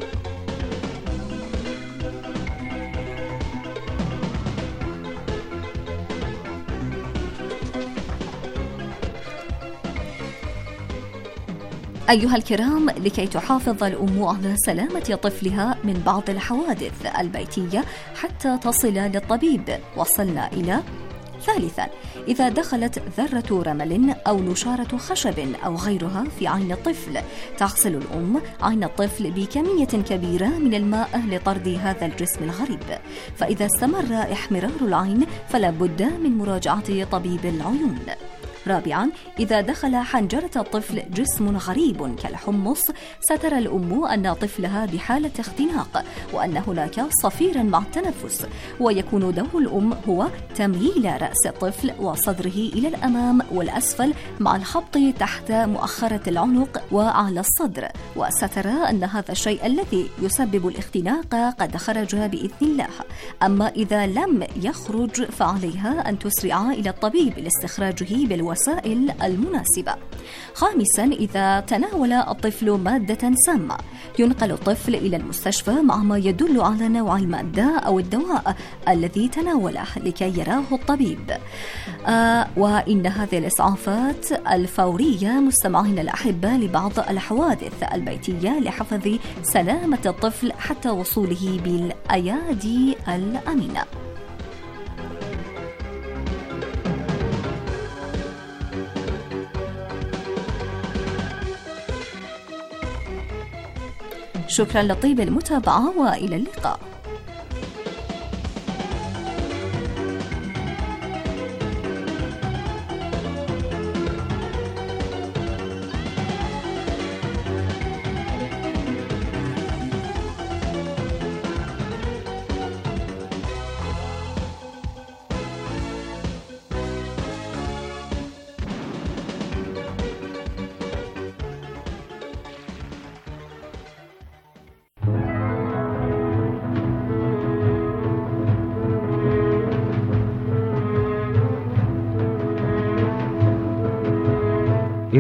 أيها الكرام، لكي تحافظ الأم على سلامة طفلها من بعض الحوادث البيتية حتى تصل للطبيب، وصلنا إلى: ثالثا، إذا دخلت ذرة رمل أو نشارة خشب أو غيرها في عين الطفل، تغسل الأم عين الطفل بكمية كبيرة من الماء لطرد هذا الجسم الغريب. فإذا استمر إحمرار العين فلا بد من مراجعة طبيب العيون. رابعا، إذا دخل حنجرة الطفل جسم غريب كالحمص، سترى الأم أن طفلها بحالة اختناق وأن هناك صفيرا مع التنفس، ويكون دور الأم هو تمييل رأس الطفل وصدره إلى الأمام والأسفل مع الخبط تحت مؤخرة العنق وعلى الصدر، وسترى أن هذا الشيء الذي يسبب الاختناق قد خرج بإذن الله. أما إذا لم يخرج فعليها أن تسرع إلى الطبيب لاستخراجه بالوسائل المناسبة. خامسا، إذا تناول الطفل مادة سامة، ينقل الطفل إلى المستشفى مع ما يدل على نوع المادة أو الدواء الذي تناوله لكي يراه الطبيب. وإن هذه الإسعافات الفورية مستمعين الأحبة لبعض الحوادث البيتية لحفظ سلامة الطفل حتى وصوله بالأيادي الأمينة. شكرا لطيب المتابعة وإلى اللقاء.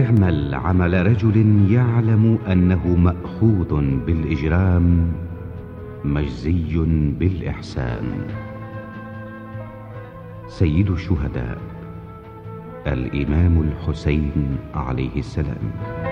اعمل عمل رجل يعلم أنه مأخوذ بالإجرام مجزي بالإحسان. سيد الشهداء الإمام الحسين عليه السلام.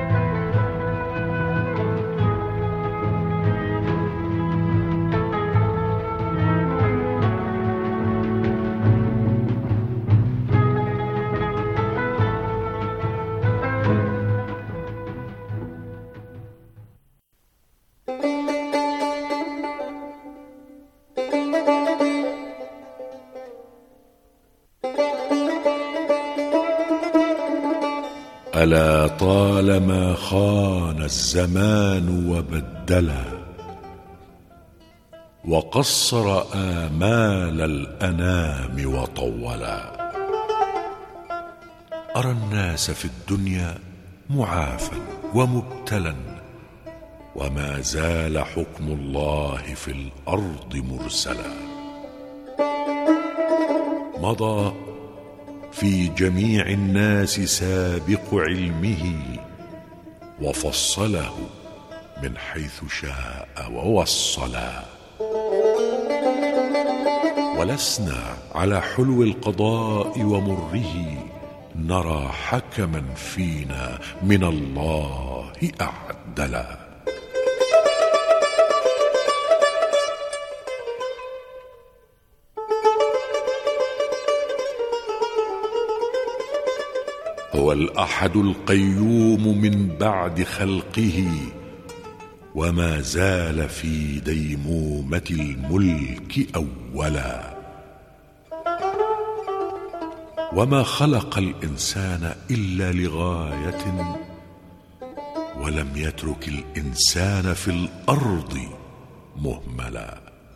ألا طالما خان الزمان وبدلا وقصر آمال الأنام وطولا. أرى الناس في الدنيا معافى ومبتلا، وما زال حكم الله في الأرض مرسلا. مضى في جميع الناس سابق علمه، وفصله من حيث شاء ووصلا. ولسنا على حلو القضاء ومره نرى حكما فينا من الله أعدلا. هو الأحد القيوم من بعد خلقه، وما زال في ديمومة الملك أولا. وما خلق الإنسان إلا لغاية، ولم يترك الإنسان في الأرض مهملا.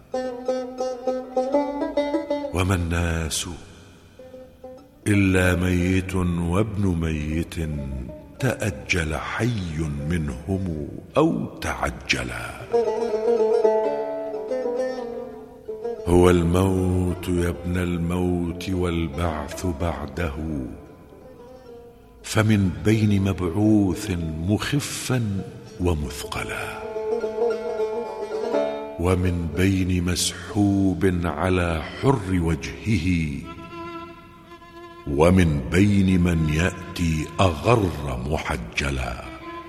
وما الناس إلا ميت وابن ميت، تأجل حي منهم أو تعجلا. هو الموت يا ابن الموت والبعث بعده، فمن بين مبعوث مخفا ومثقلا، ومن بين مسحوب على حر وجهه، ومن بين من يأتي أغر محجلا.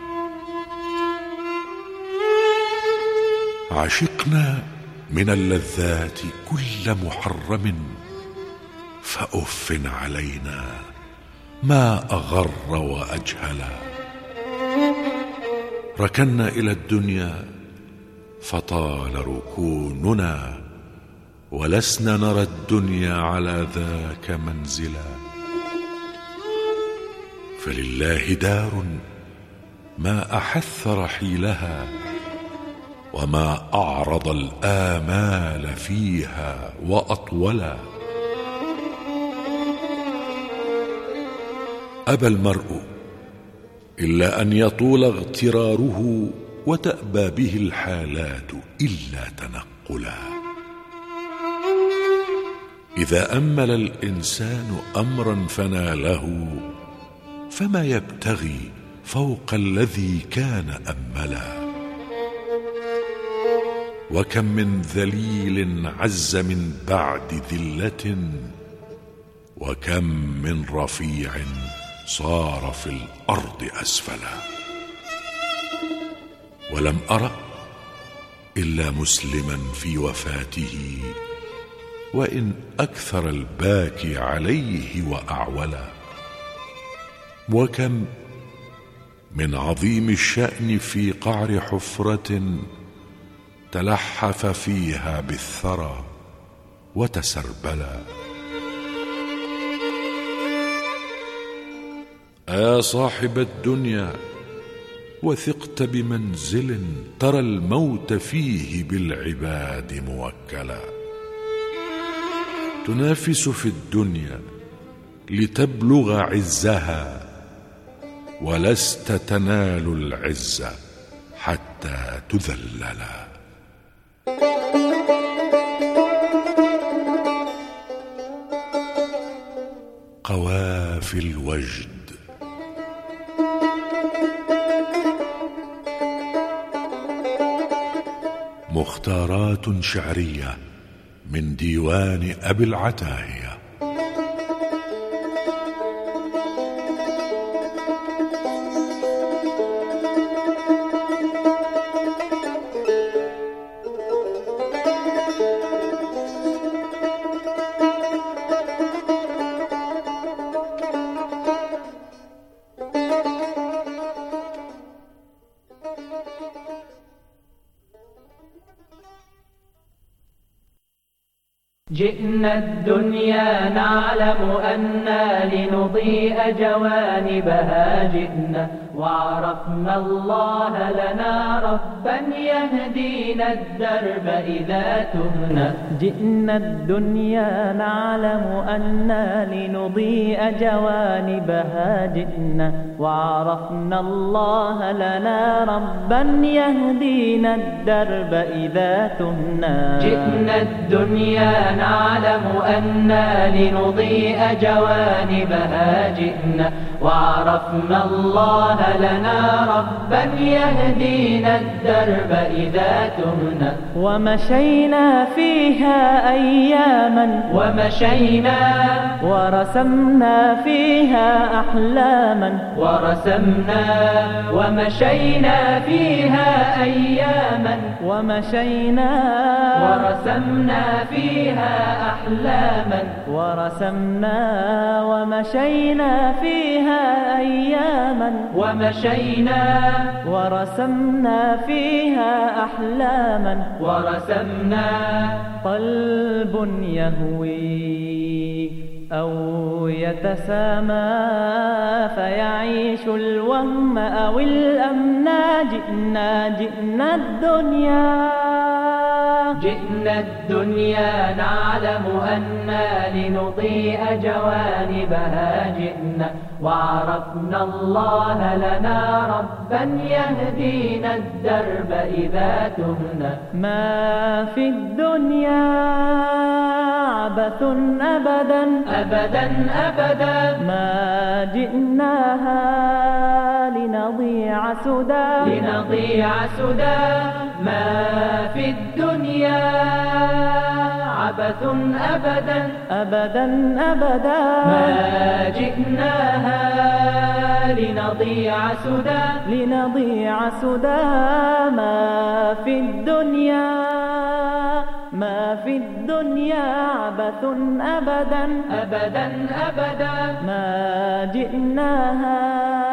عشقنا من اللذات كل محرم، فأف علينا ما أغر وأجهلا. ركنا إلى الدنيا فطال ركوننا، ولسنا نرى الدنيا على ذاك منزلا. فلله دار ما أحث رحيلها، وما أعرض الآمال فيها وأطولا. أبى المرء إلا أن يطول اغتراره، وتأبى به الحالات إلا تنقلا. إذا أمل الإنسان أمرا فناله، فما يبتغي فوق الذي كان أملا. وكم من ذليل عز من بعد ذلة، وكم من رفيع صار في الأرض أسفلا. ولم أرى إلا مسلما في وفاته، وإن أكثر الباكي عليه وأعولا. وكم من عظيم الشأن في قعر حفرة، تلحف فيها بالثرى وتسربلا. يا صاحب الدنيا وثقت بمنزل، ترى الموت فيه بالعباد موكلا. تنافس في الدنيا لتبلغ عزها، ولست تنال العز حتى تذللا. قوافي الوجد مختارات شعرية من ديوان أبي العتاهية. جئنا الدنيا نعلم أنا لنضيء جوانبها، جئنا وعرفنا الله لنا ربا يهدينا الدرب إذا تهنا. جئنا الدنيا نعلم أنا لنضيء جوانبها، جئنا وعرفنا الله لنا ربا يهدينا الدرب إذا تهنا. جئنا الدنيا نعلم أنا لنضيء جوانبها، جئنا وعرفنا الله لنا ربا يهدينا الدرب إذا تهنا. ومشينا فيها أياما ومشينا ورسمنا فيها أحلاما ورسمنا ومشينا فيها أياما ومشينا ورسمنا فيها أحلاما ورسمنا ومشينا فيها أياما ومشينا ورسمنا فيها أحلاما ورسمنا. قلب يهوي أو يتسامى فيعيش الوهم أو الأمنا. جئنا الدنيا جئنا الدنيا نعلم أنا لنضيء جوانبها، جئنا وعرفنا الله لنا ربا يهدينا الدرب إذا تهنا. ما في الدنيا عبث أبدا أبدا أبدا، ما جئناها لنضيع سدى لنضيع سدى. ما في الدنيا عبث أبدا أبدا أبدا، ما جئناها لنضيع سدى لنضيع سدى. ما في الدنيا ما في الدنيا عبث أبدا أبدا أبدا، ما جئناها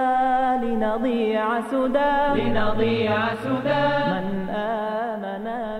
لنضيع سدى لنضيع سدى. من آمن